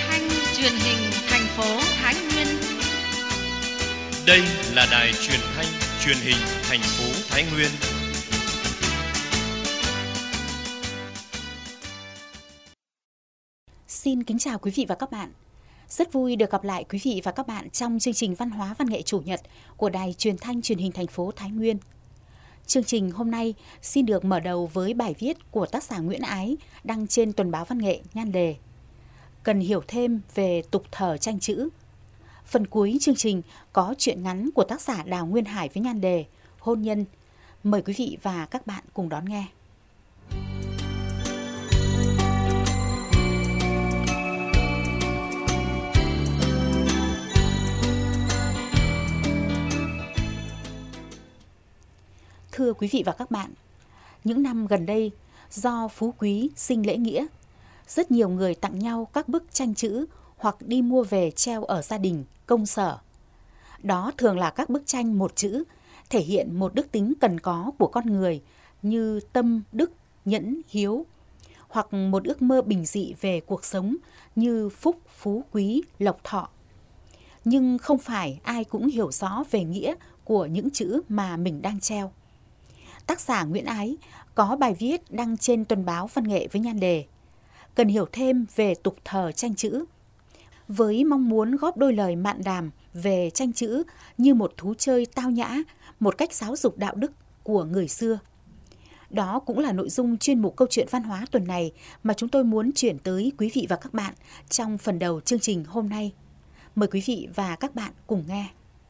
thanh truyền hình thành phố Thái Nguyên. Đây là đài truyền thanh truyền hình thành phố Thái Nguyên. Xin kính chào quý vị và các bạn. Rất vui được gặp lại quý vị và các bạn trong chương trình Văn hóa Văn nghệ Chủ nhật của đài truyền thanh truyền hình thành phố Thái Nguyên. Chương trình hôm nay xin được mở đầu với bài viết của tác giả Nguyễn Ái đăng trên Tuần báo Văn nghệ nhan đề Cần hiểu thêm về tục thờ tranh chữ. Phần cuối chương trình có truyện ngắn của tác giả Đào Nguyên Hải với nhan đề Hôn nhân. Mời quý vị và các bạn cùng đón nghe. Thưa quý vị và các bạn, những năm gần đây, do phú quý sinh lễ nghĩa, rất nhiều người tặng nhau các bức tranh chữ hoặc đi mua về treo ở gia đình, công sở. Đó thường là các bức tranh một chữ, thể hiện một đức tính cần có của con người như tâm, đức, nhẫn, hiếu, hoặc một ước mơ bình dị về cuộc sống như phúc, phú, quý, lộc thọ. Nhưng không phải ai cũng hiểu rõ về nghĩa của những chữ mà mình đang treo. Tác giả Nguyễn Ái có bài viết đăng trên Tuần báo Văn nghệ với nhan đề Cần hiểu thêm về tục thờ tranh chữ, với mong muốn góp đôi lời mạn đàm về tranh chữ như một thú chơi tao nhã, một cách giáo dục đạo đức của người xưa. Đó cũng là nội dung chuyên mục Câu chuyện văn hóa tuần này mà chúng tôi muốn chuyển tới quý vị và các bạn trong phần đầu chương trình hôm nay. Mời quý vị và các bạn cùng nghe.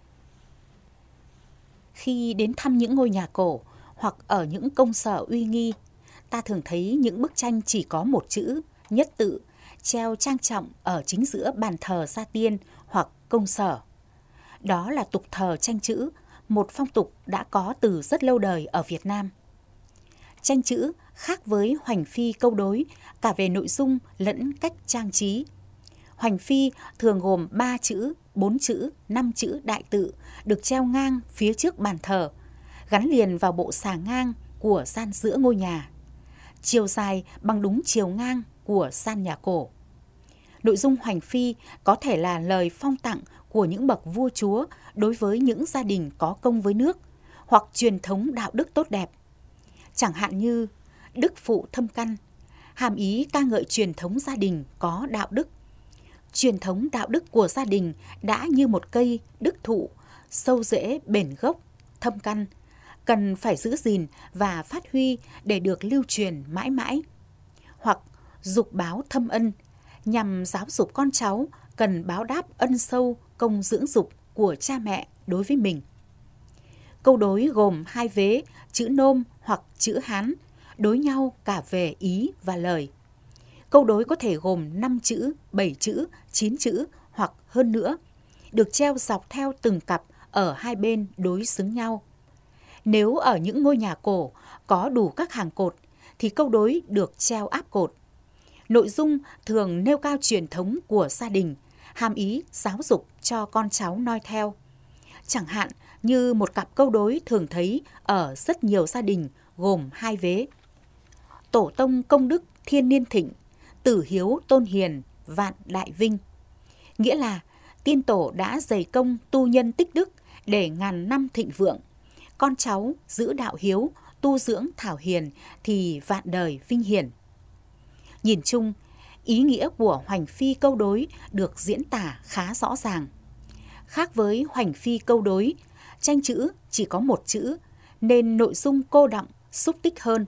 Khi đến thăm những ngôi nhà cổ hoặc ở những công sở uy nghi, ta thường thấy những bức tranh chỉ có một chữ, nhất tự, treo trang trọng ở chính giữa bàn thờ gia tiên hoặc công sở. Đó là tục thờ tranh chữ, một phong tục đã có từ rất lâu đời ở Việt Nam. Tranh chữ khác với hoành phi câu đối cả về nội dung lẫn cách trang trí. Hoành phi thường gồm 3 chữ, 4 chữ, 5 chữ đại tự được treo ngang phía trước bàn thờ, gắn liền vào bộ xà ngang của gian giữa ngôi nhà. Chiều dài bằng đúng chiều ngang của gian nhà cổ. Nội dung hoành phi có thể là lời phong tặng của những bậc vua chúa đối với những gia đình có công với nước, hoặc truyền thống đạo đức tốt đẹp. Chẳng hạn như đức phụ thâm căn, hàm ý ca ngợi truyền thống gia đình có đạo đức. Truyền thống đạo đức của gia đình đã như một cây đức thụ, sâu rễ bền gốc, thâm căn, cần phải giữ gìn và phát huy để được lưu truyền mãi mãi. Hoặc dục báo thâm ân, nhằm giáo dục con cháu cần báo đáp ân sâu công dưỡng dục của cha mẹ đối với mình. Câu đối gồm 2 vế, chữ nôm hoặc chữ Hán, đối nhau cả về ý và lời. Câu đối có thể gồm 5 chữ, 7 chữ, 9 chữ hoặc hơn nữa, được treo dọc theo từng cặp ở hai bên đối xứng nhau. Nếu ở những ngôi nhà cổ có đủ các hàng cột, thì câu đối được treo áp cột. Nội dung thường nêu cao truyền thống của gia đình, hàm ý giáo dục cho con cháu noi theo. Chẳng hạn như một cặp câu đối thường thấy ở rất nhiều gia đình gồm 2 vế. Tổ tông công đức thiên niên thịnh, tử hiếu tôn hiền, vạn đại vinh. Nghĩa là tiên tổ đã dày công tu nhân tích đức để ngàn năm thịnh vượng. Con cháu giữ đạo hiếu, tu dưỡng thảo hiền thì vạn đời vinh hiển. Nhìn chung, ý nghĩa của hoành phi câu đối được diễn tả khá rõ ràng. Khác với hoành phi câu đối, tranh chữ chỉ có một chữ nên nội dung cô đọng, xúc tích hơn.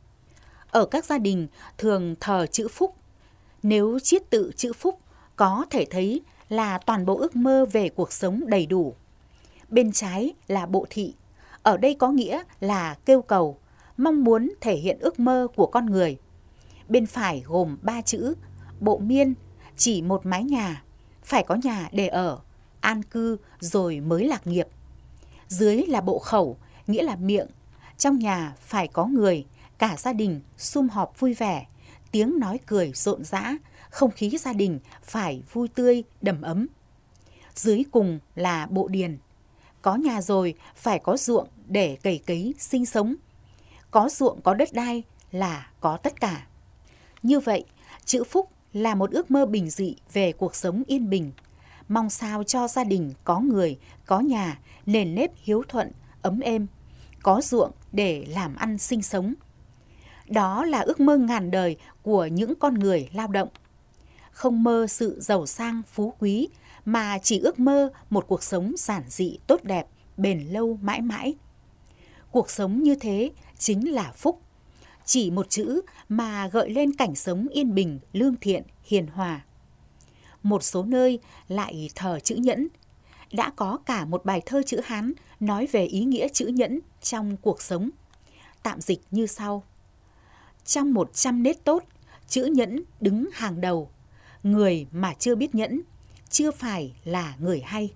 Ở các gia đình thường thờ chữ phúc. Nếu chiết tự chữ phúc có thể thấy là toàn bộ ước mơ về cuộc sống đầy đủ. Bên trái là bộ thị, ở đây có nghĩa là kêu cầu, mong muốn thể hiện ước mơ của con người. Bên phải gồm 3 chữ, bộ miên, chỉ một mái nhà, phải có nhà để ở, an cư rồi mới lạc nghiệp. Dưới là bộ khẩu, nghĩa là miệng, trong nhà phải có người, cả gia đình sum họp vui vẻ, tiếng nói cười rộn rã, không khí gia đình phải vui tươi, đầm ấm. Dưới cùng là bộ điền, có nhà rồi phải có ruộng để cày cấy sinh sống. Có ruộng có đất đai là có tất cả. Như vậy, chữ phúc là một ước mơ bình dị về cuộc sống yên bình, mong sao cho gia đình có người, có nhà, nền nếp hiếu thuận, ấm êm, có ruộng để làm ăn sinh sống. Đó là ước mơ ngàn đời của những con người lao động. Không mơ sự giàu sang phú quý, mà chỉ ước mơ một cuộc sống giản dị tốt đẹp, bền lâu mãi mãi. Cuộc sống như thế chính là phúc. Chỉ một chữ mà gợi lên cảnh sống yên bình, lương thiện, hiền hòa. Một số nơi lại thờ chữ nhẫn. Đã có cả một bài thơ chữ Hán nói về ý nghĩa chữ nhẫn trong cuộc sống. Tạm dịch như sau. Trong 100 nết tốt, chữ nhẫn đứng hàng đầu. Người mà chưa biết nhẫn, chưa phải là người hay.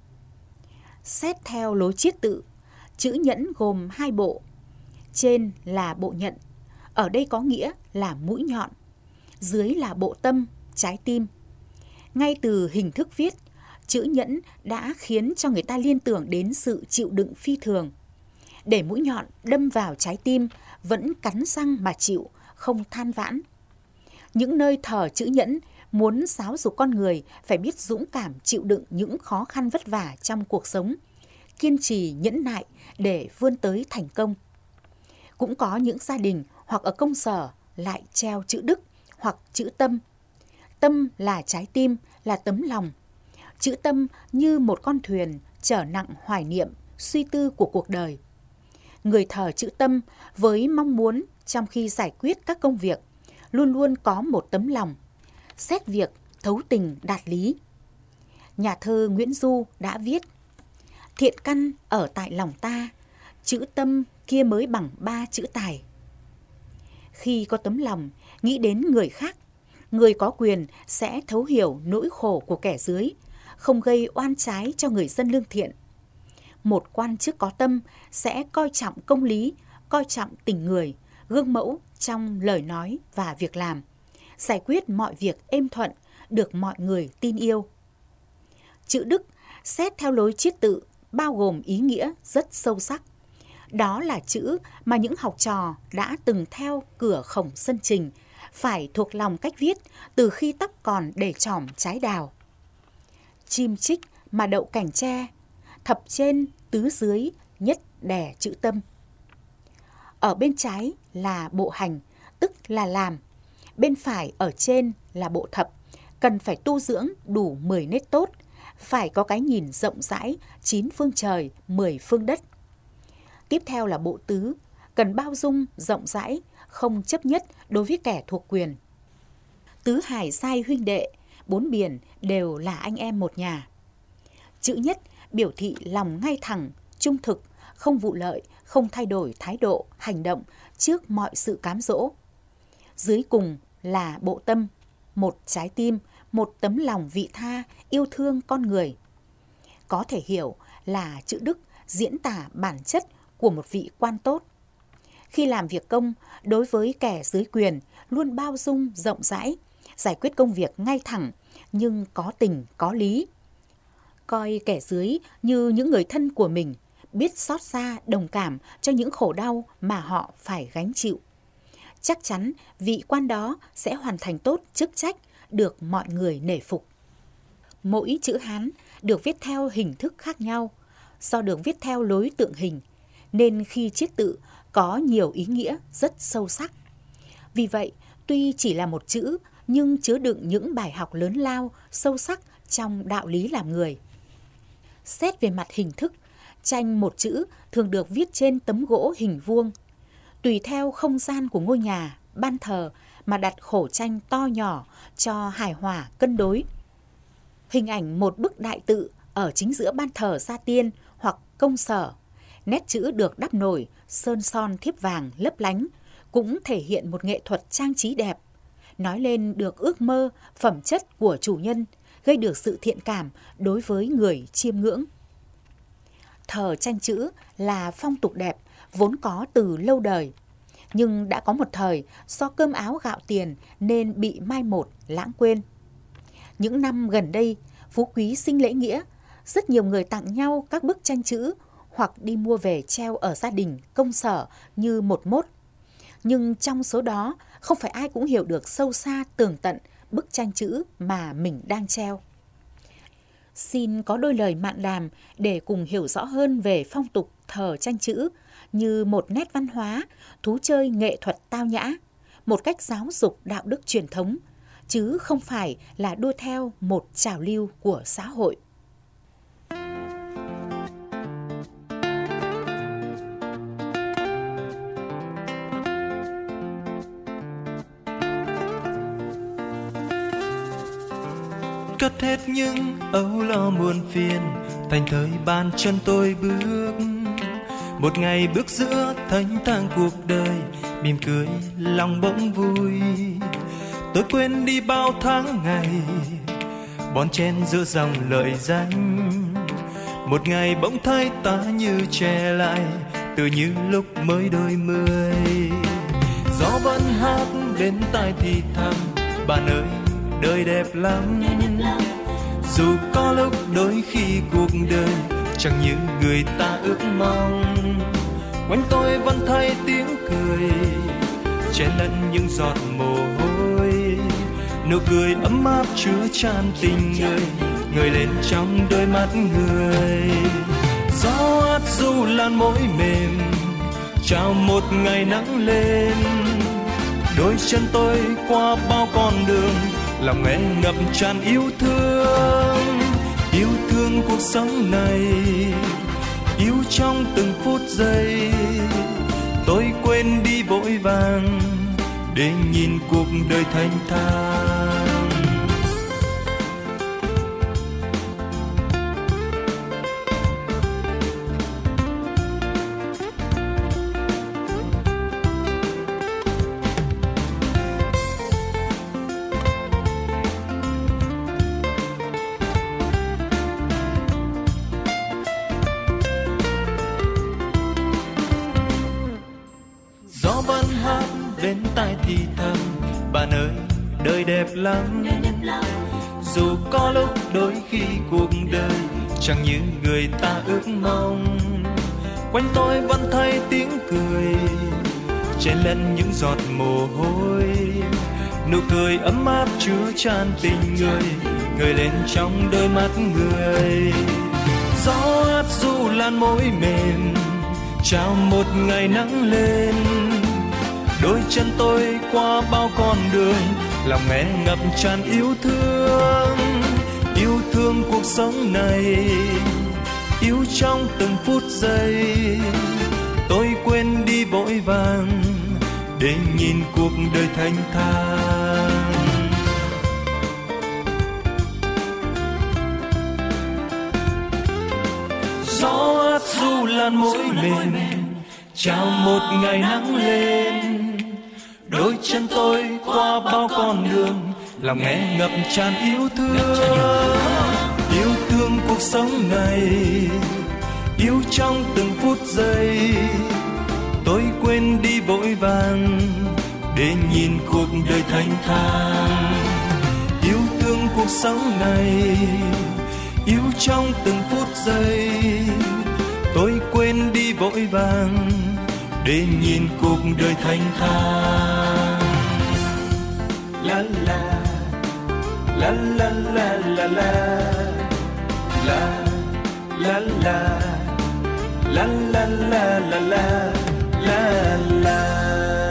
Xét theo lối chiết tự, chữ nhẫn gồm 2 bộ. Trên là bộ nhận, ở đây có nghĩa là mũi nhọn. Dưới là bộ tâm, trái tim. Ngay từ hình thức viết, chữ nhẫn đã khiến cho người ta liên tưởng đến sự chịu đựng phi thường. Để mũi nhọn đâm vào trái tim, vẫn cắn răng mà chịu, không than vãn. Những nơi thờ chữ nhẫn muốn giáo dục con người phải biết dũng cảm chịu đựng những khó khăn vất vả trong cuộc sống, kiên trì nhẫn nại để vươn tới thành công. Cũng có những gia đình hoặc ở công sở lại treo chữ đức hoặc chữ tâm. Tâm là trái tim, là tấm lòng. Chữ tâm như một con thuyền chở nặng hoài niệm, suy tư của cuộc đời. Người thờ chữ tâm với mong muốn trong khi giải quyết các công việc luôn luôn có một tấm lòng, xét việc thấu tình đạt lý. Nhà thơ Nguyễn Du đã viết: thiện căn ở tại lòng ta, chữ tâm kia mới bằng 3 chữ tài. Khi có tấm lòng, nghĩ đến người khác, người có quyền sẽ thấu hiểu nỗi khổ của kẻ dưới, không gây oan trái cho người dân lương thiện. Một quan chức có tâm sẽ coi trọng công lý, coi trọng tình người, gương mẫu trong lời nói và việc làm, giải quyết mọi việc êm thuận, được mọi người tin yêu. Chữ đức xét theo lối chiết tự bao gồm ý nghĩa rất sâu sắc. Đó là chữ mà những học trò đã từng theo cửa khổng sân trình, phải thuộc lòng cách viết từ khi tóc còn để trỏm trái đào. Chim chích mà đậu cành tre, thập trên tứ dưới nhất đè chữ tâm. Ở bên trái là bộ hành, tức là làm. Bên phải ở trên là bộ thập, cần phải tu dưỡng đủ 10 nết tốt, phải có cái nhìn rộng rãi, 9 phương trời, 10 phương đất. Tiếp theo là bộ tứ, cần bao dung, rộng rãi, không chấp nhất đối với kẻ thuộc quyền. Tứ hải giai huynh đệ, 4 biển đều là anh em một nhà. Chữ nhất biểu thị lòng ngay thẳng, trung thực, không vụ lợi, không thay đổi thái độ, hành động trước mọi sự cám dỗ. Dưới cùng là bộ tâm, một trái tim, một tấm lòng vị tha, yêu thương con người. Có thể hiểu là chữ đức diễn tả bản chất của một vị quan tốt. Khi làm việc công, đối với kẻ dưới quyền luôn bao dung rộng rãi, giải quyết công việc ngay thẳng nhưng có tình có lý. Coi kẻ dưới như những người thân của mình, biết xót xa đồng cảm cho những khổ đau mà họ phải gánh chịu. Chắc chắn vị quan đó sẽ hoàn thành tốt chức trách, được mọi người nể phục. Mỗi chữ Hán được viết theo hình thức khác nhau, do được viết theo lối tượng hình, nên khi chiết tự có nhiều ý nghĩa rất sâu sắc. Vì vậy, tuy chỉ là một chữ, nhưng chứa đựng những bài học lớn lao, sâu sắc trong đạo lý làm người. Xét về mặt hình thức, tranh một chữ thường được viết trên tấm gỗ hình vuông. Tùy theo không gian của ngôi nhà, ban thờ mà đặt khổ tranh to nhỏ cho hài hòa cân đối. Hình ảnh một bức đại tự ở chính giữa ban thờ gia tiên hoặc công sở, nét chữ được đắp nổi, sơn son thiếp vàng lấp lánh, cũng thể hiện một nghệ thuật trang trí đẹp, nói lên được ước mơ, phẩm chất của chủ nhân, gây được sự thiện cảm đối với người chiêm ngưỡng. Thờ tranh chữ là phong tục đẹp, vốn có từ lâu đời. Nhưng đã có một thời do cơm áo gạo tiền nên bị mai một, lãng quên. Những năm gần đây, phú quý sinh lễ nghĩa, rất nhiều người tặng nhau các bức tranh chữ hoặc đi mua về treo ở gia đình, công sở như một mốt. Nhưng trong số đó, không phải ai cũng hiểu được sâu xa tường tận bức tranh chữ mà mình đang treo. Xin có đôi lời mạn đàm để cùng hiểu rõ hơn về phong tục thờ tranh chữ như một nét văn hóa, thú chơi nghệ thuật tao nhã, một cách giáo dục đạo đức truyền thống, chứ không phải là đua theo một trào lưu của xã hội. Cất hết những âu lo muôn phiền, thành thơi bàn chân tôi bước. Một ngày bước giữa thênh thang cuộc đời, mỉm cười lòng bỗng vui. Tôi quên đi bao tháng ngày, bon chen giữa dòng lợi danh. Một ngày bỗng thấy ta như trẻ lại, tự như lúc mới đôi mươi. Gió vẫn hát bên tai thì thầm, bạn ơi đời đẹp lắm. Dù có lúc đôi khi cuộc đời chẳng như người ta ước mong, quanh tôi vẫn thấy tiếng cười chen lẫn những giọt mồ hôi. Nụ cười ấm áp chứa chan tình người, ngời lên trong đôi mắt người. Gió át du lan môi mềm, chào một ngày nắng lên. Đôi chân tôi qua bao con đường, lòng nghe ngập tràn yêu thương cuộc sống này, yêu trong từng phút giây. Tôi quên đi vội vàng để nhìn cuộc đời thanh thang. Bên tai thì thầm, bạn ơi đời đẹp lắm. Dù có lúc đôi khi cuộc đời chẳng như người ta ước mong, quanh tôi vẫn thấy tiếng cười chen lẫn những giọt mồ hôi. Nụ cười ấm áp chứa chan tình người, ngời lên trong đôi mắt người. Gió át du lan môi mềm, chào một ngày nắng lên. Đôi chân tôi qua bao con đường, lòng nghe ngập tràn yêu thương cuộc sống này, yêu trong từng phút giây. Tôi quên đi vội vàng để nhìn cuộc đời thanh thang. Gió át du lan môi mềm, chào một ngày nắng lên. Đôi chân tôi qua bao con đường, lòng nghe ngập tràn yêu thương cuộc sống này, yêu trong từng phút giây. Tôi quên đi vội vàng để nhìn cuộc đời thanh thang. Yêu thương cuộc sống này, yêu trong từng phút giây. Tôi quên đi vội vàng để nhìn cuộc đời thanh thang. La la la la la la la la la la la la la la la la.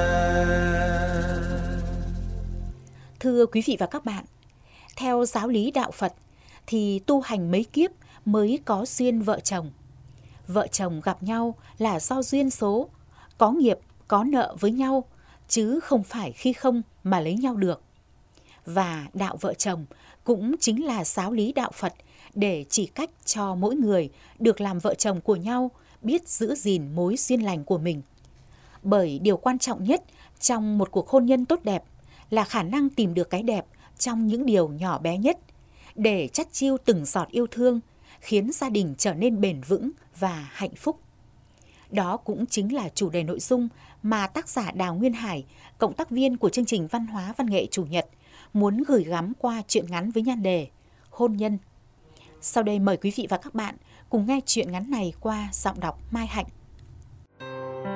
Thưa quý vị và các bạn, theo giáo lý đạo Phật thì tu hành mấy kiếp mới có duyên vợ chồng. Vợ chồng gặp nhau là do duyên số, có nghiệp, có nợ với nhau, chứ không phải khi không mà lấy nhau được. Và đạo vợ chồng cũng chính là giáo lý đạo Phật để chỉ cách cho mỗi người được làm vợ chồng của nhau, biết giữ gìn mối duyên lành của mình. Bởi điều quan trọng nhất trong một cuộc hôn nhân tốt đẹp là khả năng tìm được cái đẹp trong những điều nhỏ bé nhất, để chắt chiu từng giọt yêu thương, khiến gia đình trở nên bền vững và hạnh phúc. Đó cũng chính là chủ đề nội dung mà tác giả Đào Nguyên Hải, cộng tác viên của chương trình Văn hóa Văn nghệ Chủ nhật, muốn gửi gắm qua truyện ngắn với nhan đề Hôn nhân. Sau đây mời quý vị và các bạn cùng nghe truyện ngắn này qua giọng đọc Mai Hạnh.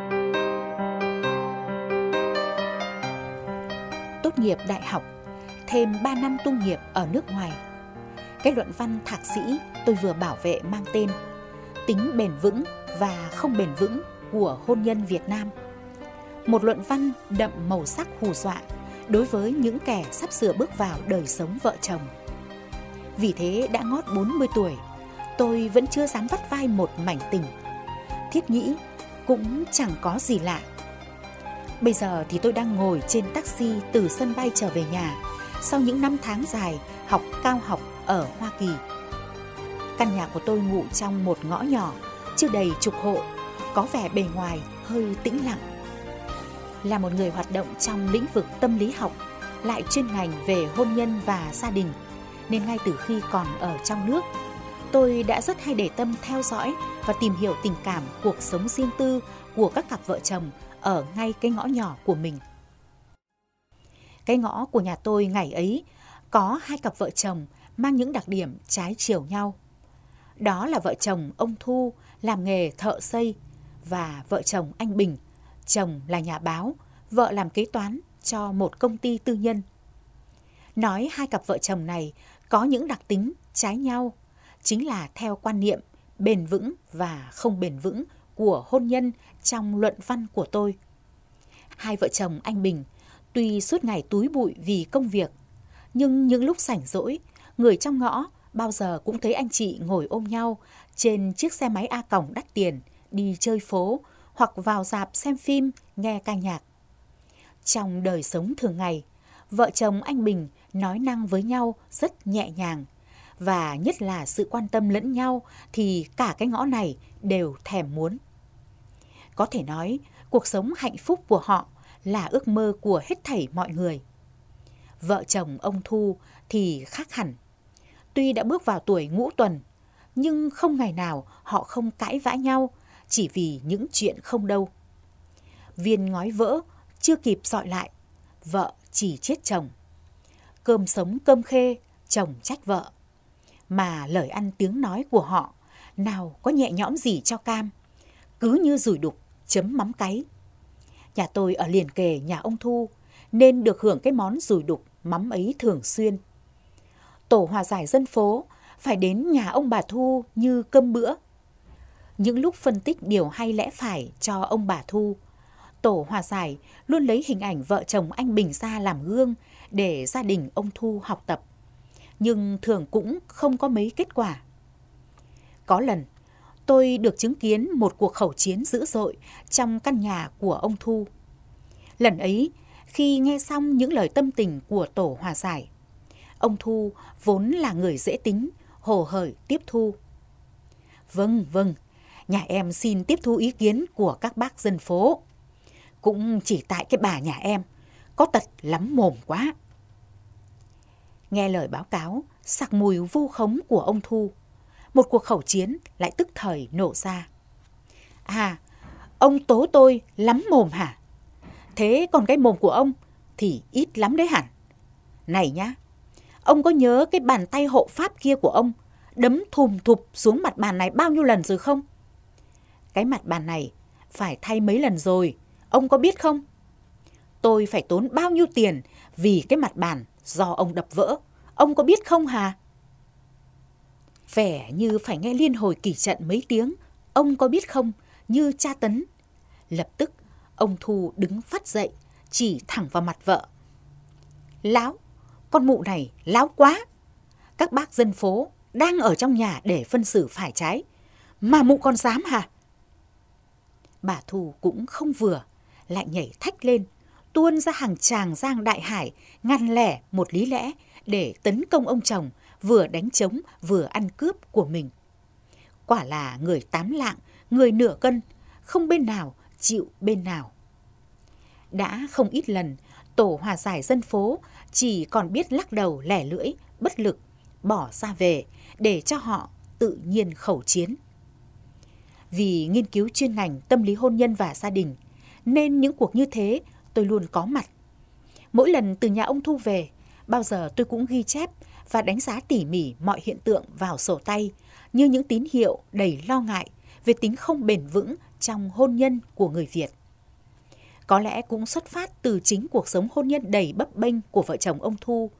Tốt nghiệp đại học, thêm 3 năm tu nghiệp ở nước ngoài. Cái luận văn thạc sĩ tôi vừa bảo vệ mang tên Tính bền vững và không bền vững của hôn nhân Việt Nam. Một luận văn đậm màu sắc hù dọa đối với những kẻ sắp sửa bước vào đời sống vợ chồng. Vì thế đã ngót 40 tuổi, tôi vẫn chưa dám vắt vai một mảnh tình. Thiết nghĩ cũng chẳng có gì lạ. Bây giờ thì tôi đang ngồi trên taxi từ sân bay trở về nhà sau những năm tháng dài học cao học ở Hoa Kỳ. Căn nhà của tôi ngụ trong một ngõ nhỏ, chưa đầy chục hộ, có vẻ bề ngoài hơi tĩnh lặng. Là một người hoạt động trong lĩnh vực tâm lý học, lại chuyên ngành về hôn nhân và gia đình, nên ngay từ khi còn ở trong nước, tôi đã rất hay để tâm theo dõi và tìm hiểu tình cảm, cuộc sống riêng tư của các cặp vợ chồng ở ngay cái ngõ nhỏ của mình. Cái ngõ của nhà tôi ngày ấy có 2 cặp vợ chồng mang những đặc điểm trái chiều nhau. Đó là vợ chồng ông Thu làm nghề thợ xây và vợ chồng anh Bình, chồng là nhà báo, vợ làm kế toán cho một công ty tư nhân. Nói 2 cặp vợ chồng này có những đặc tính trái nhau, chính là theo quan niệm bền vững và không bền vững của hôn nhân trong luận văn của tôi. 2 vợ chồng anh Bình tuy suốt ngày túi bụi vì công việc, nhưng những lúc rảnh rỗi, người trong ngõ bao giờ cũng thấy anh chị ngồi ôm nhau trên chiếc xe máy A còng đắt tiền đi chơi phố hoặc vào rạp xem phim, nghe ca nhạc. Trong đời sống thường ngày, vợ chồng anh Bình nói năng với nhau rất nhẹ nhàng, và nhất là sự quan tâm lẫn nhau thì cả cái ngõ này đều thèm muốn. Có thể nói, cuộc sống hạnh phúc của họ là ước mơ của hết thảy mọi người. Vợ chồng ông Thu thì khác hẳn. Tuy đã bước vào tuổi ngũ tuần, nhưng không ngày nào họ không cãi vã nhau chỉ vì những chuyện không đâu. Viên ngói vỡ chưa kịp dọi lại, vợ chỉ trách chồng. Cơm sống cơm khê, chồng trách vợ. Mà lời ăn tiếng nói của họ nào có nhẹ nhõm gì cho cam, cứ như dùi đục chấm mắm cáy. Nhà tôi ở liền kề nhà ông Thu nên được hưởng cái món dùi đục mắm ấy thường xuyên. Tổ hòa giải dân phố phải đến nhà ông bà Thu như cơm bữa. Những lúc phân tích điều hay lẽ phải cho ông bà Thu, tổ hòa giải luôn lấy hình ảnh vợ chồng anh Bình ra làm gương để gia đình ông Thu học tập, nhưng thường cũng không có mấy kết quả. Có lần, tôi được chứng kiến một cuộc khẩu chiến dữ dội trong căn nhà của ông Thu. Lần ấy, khi nghe xong những lời tâm tình của tổ hòa giải, ông Thu vốn là người dễ tính, hồ hởi tiếp thu. Vâng, nhà em xin tiếp thu ý kiến của các bác dân phố. Cũng chỉ tại cái bà nhà em có tật lắm mồm quá. Nghe lời báo cáo sặc mùi vu khống của ông Thu, một cuộc khẩu chiến lại tức thời nổ ra. À, ông tố tôi lắm mồm hả? Thế còn cái mồm của ông thì ít lắm đấy hẳn. Này nhá, ông có nhớ cái bàn tay hộ pháp kia của ông đấm thùm thụp xuống mặt bàn này bao nhiêu lần rồi không? Cái mặt bàn này phải thay mấy lần rồi, ông có biết không? Tôi phải tốn bao nhiêu tiền vì cái mặt bàn do ông đập vỡ, ông có biết không hả? Vẻ như phải nghe liên hồi kỷ trận mấy tiếng, ông có biết không, như tra tấn. Lập tức, ông Thu đứng phắt dậy, chỉ thẳng vào mặt vợ. Láo, con mụ này láo quá. Các bác dân phố đang ở trong nhà để phân xử phải trái, mà mụ còn dám hả? Bà Thu cũng không vừa, lại nhảy thách lên, tuôn ra hàng tràng giang đại hải, ngăn lẻ một lý lẽ để tấn công ông chồng vừa đánh trống vừa ăn cướp của mình. Quả là người tám lạng, người nửa cân, không bên nào chịu bên nào. Đã không ít lần, tổ hòa giải dân phố chỉ còn biết lắc đầu lẻ lưỡi, bất lực, bỏ ra về để cho họ tự nhiên khẩu chiến. Vì nghiên cứu chuyên ngành tâm lý hôn nhân và gia đình, nên những cuộc như thế tôi luôn có mặt. Mỗi lần từ nhà ông Thu về, bao giờ tôi cũng ghi chép và đánh giá tỉ mỉ mọi hiện tượng vào sổ tay, như những tín hiệu đầy lo ngại về tính không bền vững trong hôn nhân của người Việt. Có lẽ cũng xuất phát từ chính cuộc sống hôn nhân đầy bấp bênh của vợ chồng ông Thu,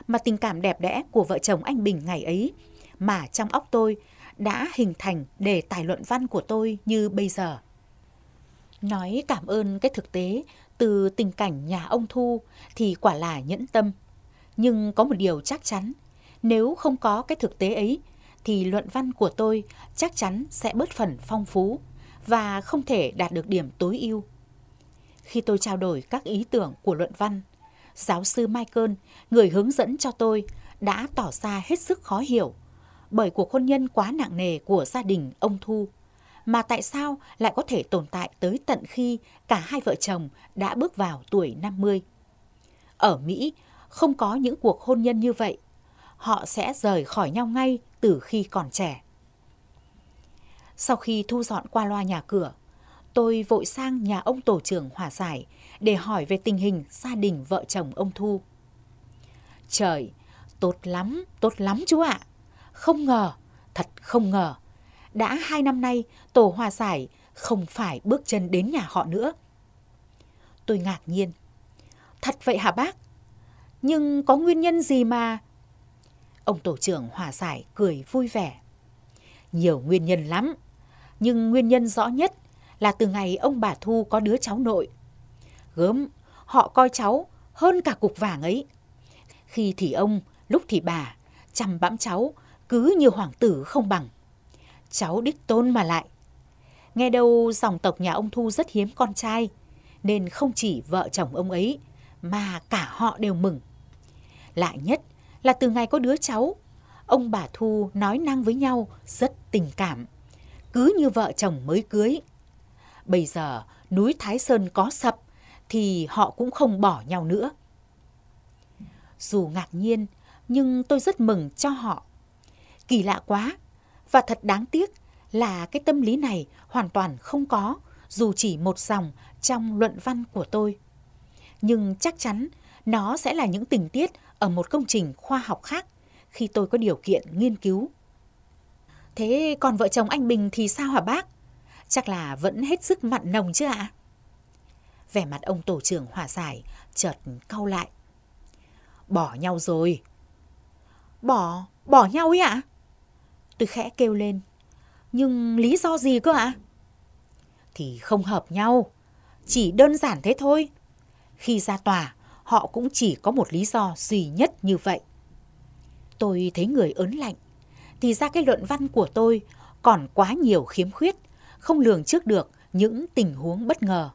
mà tình cảm đẹp đẽ của vợ chồng anh Bình ngày ấy mà trong óc tôi đã hình thành đề tài luận văn của tôi như bây giờ. Nói cảm ơn cái thực tế từ tình cảnh nhà ông Thu thì quả là nhẫn tâm. Nhưng có một điều chắc chắn, nếu không có cái thực tế ấy thì luận văn của tôi chắc chắn sẽ bớt phần phong phú và không thể đạt được điểm tối ưu. Khi tôi trao đổi các ý tưởng của luận văn, giáo sư Michael, người hướng dẫn cho tôi, đã tỏ ra hết sức khó hiểu bởi cuộc hôn nhân quá nặng nề của gia đình ông Thu, mà tại sao lại có thể tồn tại tới tận khi cả hai vợ chồng đã bước vào tuổi 50. Ở Mỹ, không có những cuộc hôn nhân như vậy. Họ sẽ rời khỏi nhau ngay từ khi còn trẻ. Sau khi thu dọn qua loa nhà cửa, tôi vội sang nhà ông tổ trưởng hòa giải để hỏi về tình hình gia đình vợ chồng ông Thu. Trời, tốt lắm chú ạ. Không ngờ, thật không ngờ. Đã 2 năm nay, tổ hòa giải không phải bước chân đến nhà họ nữa. Tôi ngạc nhiên. Thật vậy hả bác? Nhưng có nguyên nhân gì mà... Ông tổ trưởng hòa giải cười vui vẻ. Nhiều nguyên nhân lắm, nhưng nguyên nhân rõ nhất là từ ngày ông bà Thu có đứa cháu nội. Gớm, họ coi cháu hơn cả cục vàng ấy. Khi thì ông, lúc thì bà, chăm bẵm cháu cứ như hoàng tử không bằng. Cháu đích tôn mà lại. Nghe đâu dòng tộc nhà ông Thu rất hiếm con trai, nên không chỉ vợ chồng ông ấy mà cả họ đều mừng. Lạ nhất là từ ngày có đứa cháu, ông bà Thu nói năng với nhau rất tình cảm, cứ như vợ chồng mới cưới. Bây giờ núi Thái Sơn có sập thì họ cũng không bỏ nhau nữa. Dù ngạc nhiên, nhưng tôi rất mừng cho họ. Kỳ lạ quá, và thật đáng tiếc là cái tâm lý này hoàn toàn không có, dù chỉ một dòng trong luận văn của tôi. Nhưng chắc chắn nó sẽ là những tình tiết ở một công trình khoa học khác khi tôi có điều kiện nghiên cứu. Thế còn vợ chồng anh Bình thì sao hả bác? Chắc là vẫn hết sức mặn nồng chứ ạ? Vẻ mặt ông tổ trưởng hòa giải chợt cau lại. Bỏ nhau rồi. Bỏ nhau ấy ạ? Tôi khẽ kêu lên. Nhưng lý do gì cơ ạ? Thì không hợp nhau, chỉ đơn giản thế thôi. Khi ra tòa, họ cũng chỉ có một lý do duy nhất như vậy. Tôi thấy người ớn lạnh. Thì ra cái luận văn của tôi còn quá nhiều khiếm khuyết, không lường trước được những tình huống bất ngờ.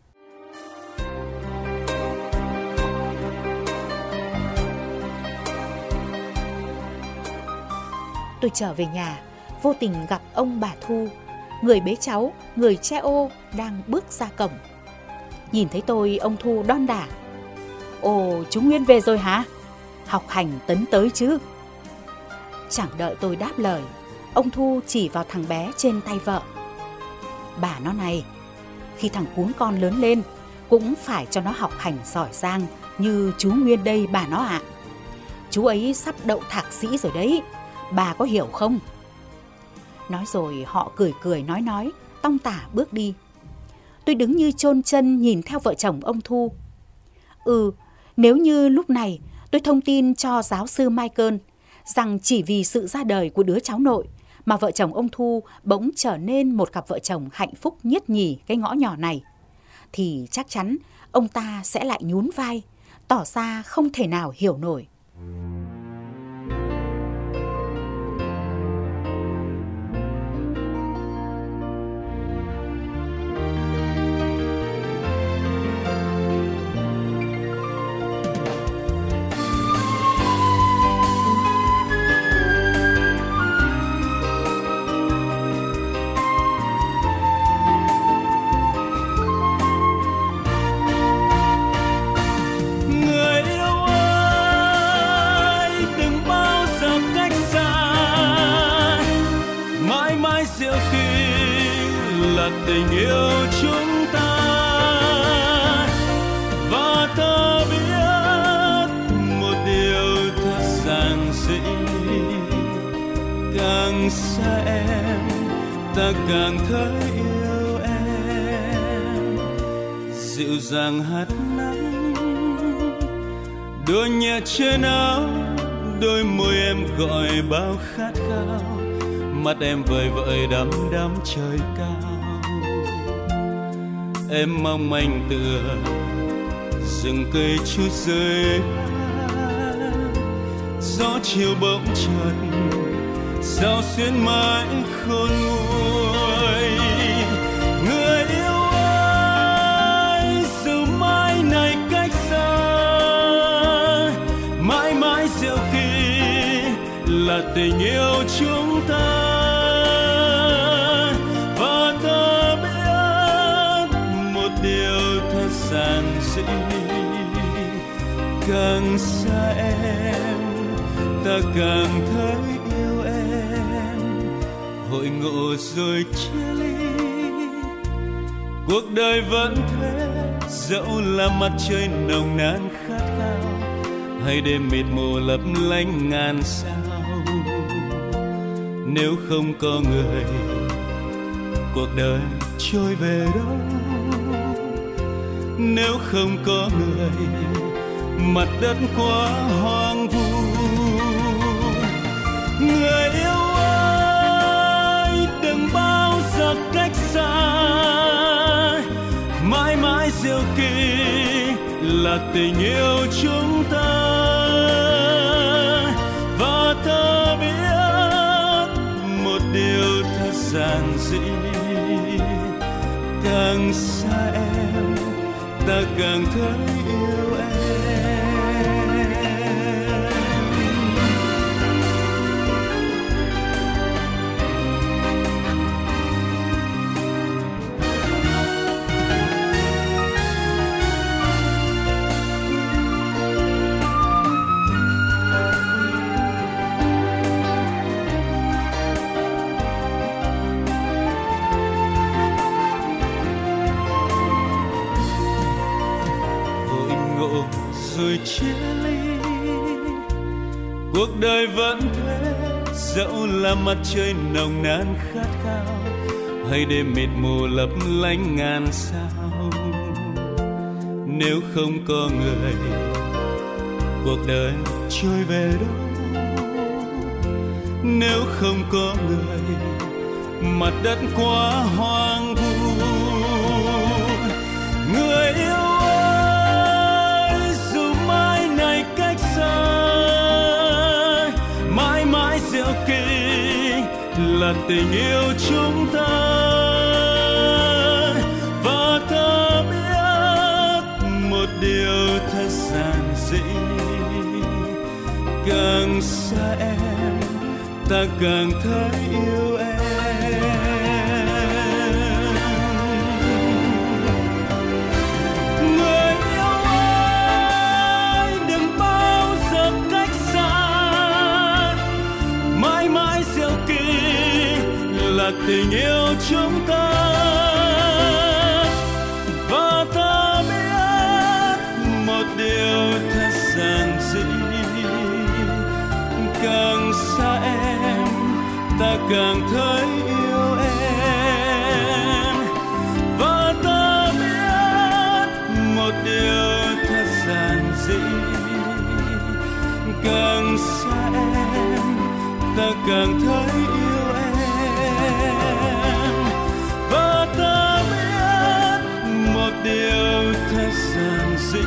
Tôi trở về nhà, vô tình gặp ông bà Thu, người bế cháu, người che ô đang bước ra cổng. Nhìn thấy tôi, ông Thu đon đả. Ồ, chú Nguyên về rồi hả? Học hành tấn tới chứ? Chẳng đợi tôi đáp lời, ông Thu chỉ vào thằng bé trên tay vợ. Bà nó này, khi thằng cún con lớn lên, cũng phải cho nó học hành giỏi giang như chú Nguyên đây bà nó ạ. Chú ấy sắp đậu thạc sĩ rồi đấy, bà có hiểu không? Nói rồi họ cười nói, tong tả bước đi. Tôi đứng như chôn chân nhìn theo vợ chồng ông Thu. Nếu như lúc này tôi thông tin cho giáo sư Michael rằng chỉ vì sự ra đời của đứa cháu nội mà vợ chồng ông Thu bỗng trở nên một cặp vợ chồng hạnh phúc nhất nhì cái ngõ nhỏ này, thì chắc chắn ông ta sẽ lại nhún vai, tỏ ra không thể nào hiểu nổi. Tình yêu chúng ta và ta biết một điều thật giản dị, càng xa em ta càng thấy yêu em. Dịu dàng hạt nắng Đôi nhẹ trên áo, đôi môi em gọi bao khát khao, mắt em vời vợi đắm đắm trời cao. Em mong manh tựa rừng cây chút rơi, gió chiều bỗng trần sao xuyên mãi khôn nguôi. Người yêu ơi, dù mai này cách xa, mãi mãi diệu kỳ là tình yêu chúng ta. Và ta biết một điều thật giản dị, càng xa em ta càng thấy yêu em. Hội ngộ rồi chia ly, cuộc đời vẫn thế, dẫu là mặt trời nồng nàn khát khao, hay đêm mịt mù lấp lánh ngàn sao. Nếu không có người, cuộc đời trôi về đâu? Nếu không có người, mặt đất quá hoang vu. Người yêu ơi, đừng bao giờ cách xa, mãi mãi diệu kỳ là tình yêu chúng ta. Và ta biết một điều thật giản dị, càng xa em ta càng thấy yêu em. Rồi chia ly, cuộc đời vẫn thế, dẫu là mặt trời nồng nàn khát khao, hay đêm mịt mù lấp lánh ngàn sao. Nếu không có người, cuộc đời trôi về đâu? Nếu không có người, mặt đất quá hoang vu. Người yêu mãi mãi diệu kỳ là tình yêu chúng ta. Và ta biết một điều thật giản dị, càng xa em ta càng thấy yêu em. Tình yêu chúng ta. Và ta biết một điều thật giản dị, càng xa em ta càng thấy yêu em. Và ta biết một điều thật giản dị, càng xa em ta càng thấy yêu em. Và ta biết một điều thật giản dị,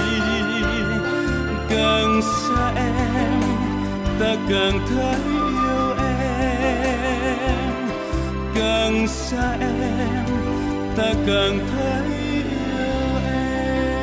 càng xa em ta càng thấy yêu em. Càng xa em ta càng thấy yêu em.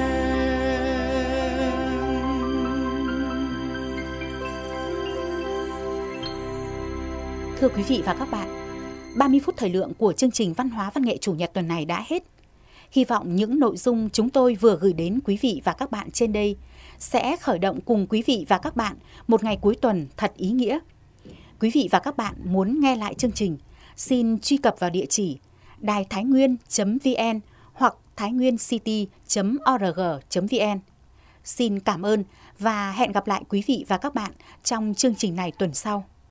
Thưa quý vị và các bạn, 30 phút thời lượng của chương trình Văn hóa Văn nghệ Chủ nhật tuần này đã hết. Hy vọng những nội dung chúng tôi vừa gửi đến quý vị và các bạn trên đây sẽ khởi động cùng quý vị và các bạn một ngày cuối tuần thật ý nghĩa. Quý vị và các bạn muốn nghe lại chương trình, xin truy cập vào địa chỉ đài-thái-nguyên.vn hoặc thainguencity.org.vn. Xin cảm ơn và hẹn gặp lại quý vị và các bạn trong chương trình này tuần sau.